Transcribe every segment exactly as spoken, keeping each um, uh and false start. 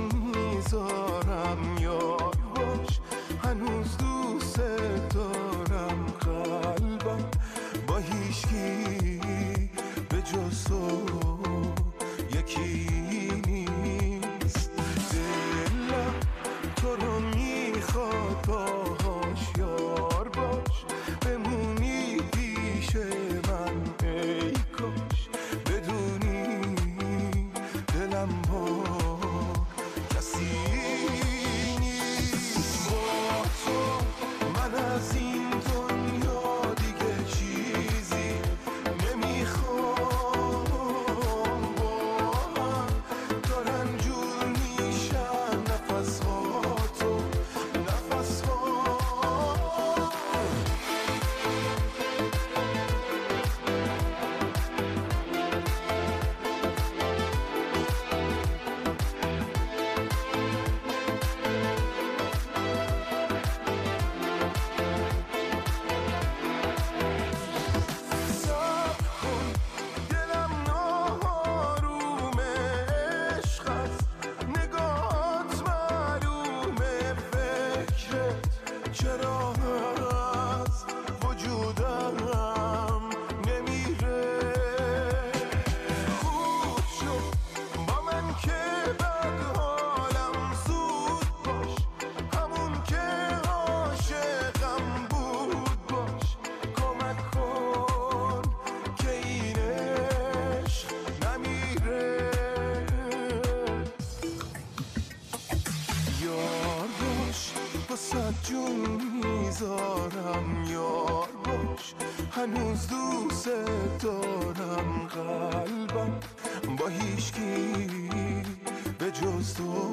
میذارم یار باش، هنوز دوست دارم قلبم با هیچکی به جز تو یکی نیست. دلم تو رو میخواد باهاش یار باش، بمونی پیش من ای کاش، بدونی دلم با کسی نیست. با تو من از این دنیا دیگه چیزی نمیخوام، با هم دارن جور میشن نفس‌ها تو نفس‌ها. صبر کن دلم ناآرومه، عشق است نگاهات معلومه، فکرت چرا از وجودم نمیره. خوب شد با من که بد حالم زود باش، همون که عاشقم بود باش، کمک کن که این عشق نمیره. یار باش واسه جون میذارم یار باش، هنوز دوست دارم قلبم با هیچکی به جز تو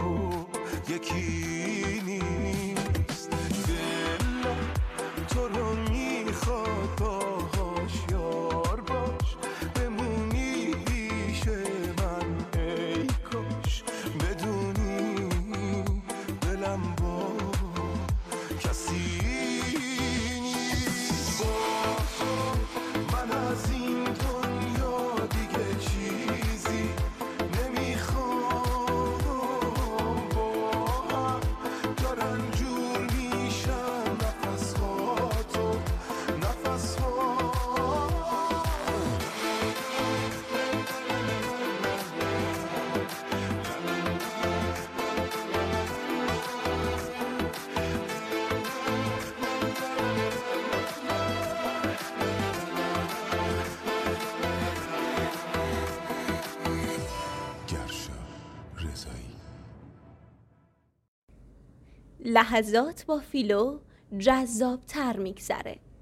یکی نیست. دلم تو رو میخواد باهاش یار باش، بمونی پیش من ای کاش، بدونی دلم با کسی نیست. با تو من از این دنیا دیگه چیزی نمیخوام، با هم دارن جور میشن نفس‌ها تو نفس‌ها. گرشا رضایی. لحظات با فیلو جذاب‌تر میگذره.